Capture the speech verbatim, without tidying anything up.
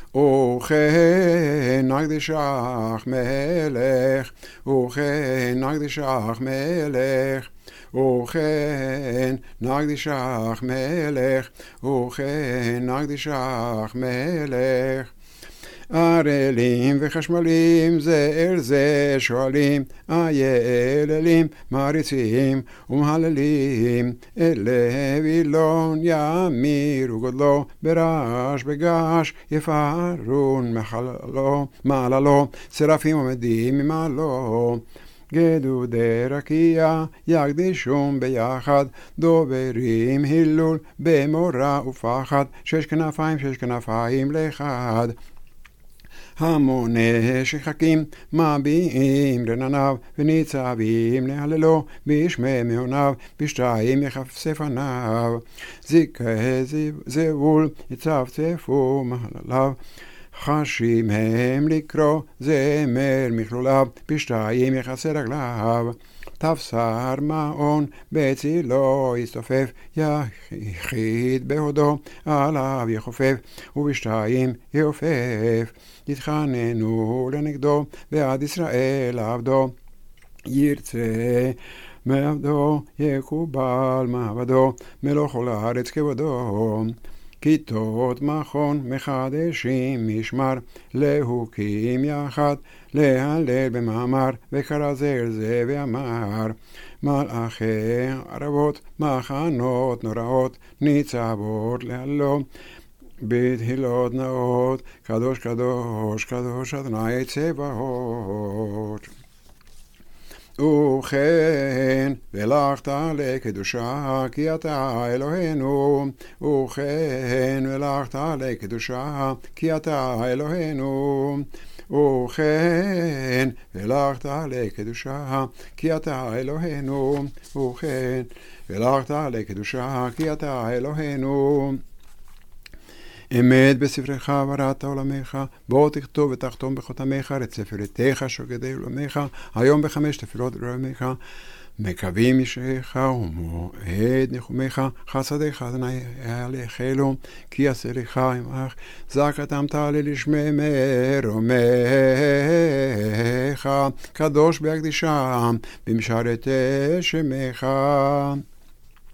וכן נקדישך מלך, וכן נקדישך מלך, וכן נקדישך מלך, וכן נקדישך מלך. ערלים וחשמלים זה אל זה שואלים, איה אלים מעריצים ומהללים, אלה וילון יאמירו גודלו, ברעש בגעש יפארון מחללו, מעללו, שרפים עומדים ממעלו. גדודי רקיע יקדישום ביחד, דוברים הילול במורא ופחד, שש כנפיים שש כנפיים לאחד. המוני שחקים מביעים רנניו, וניצבים להללו בשמי מעוניו, בשתיים יחפשי פניו. זיקי זבול יצפצפו מהלליו, חשים הם לקרוא זמר מכלוליו, בשתיים יחסי רגליו. תפסר מעון בצילו יסתופף, יחיד בהודו עליו יחופף, ובשתיים יעופף. יתחננו לנגדו בעד ישראל עבדו, ירצה מעבדו יקובל מעבדו, מלוך כל הארץ כבודו. כיתות מכון מחדשים משמר, להוקים יחד, להלל במאמר, וקרא זה אל זה ואמר, מלאכי ערבות, מחנות נוראות, ניצבות להלו, בתהילות נאות, קדוש קדוש קדוש אדוני צבאות. וכן ולכת לקדושה כי אתה אלוהינו, וכן ולכת לקדושה כי אתה אלוהינו, וכן ולכת לקדושה כי אתה אלוהינו, וכן ולכת לקדושה כי אתה אלוהינו. אמת בספרך בראת עולמך, בוא תכתוב ותחתום בחותמך, את ספרתך שוגדי עולמך, היום בחמש תפילות עולמך, מקווים ישעך ומועד נחומך, חסדיך אדוני עליכנו, כי יעשה לך עמך, זעקתם תעלה לשמי מרומך, קדוש בהקדישם, במשרתי שמך.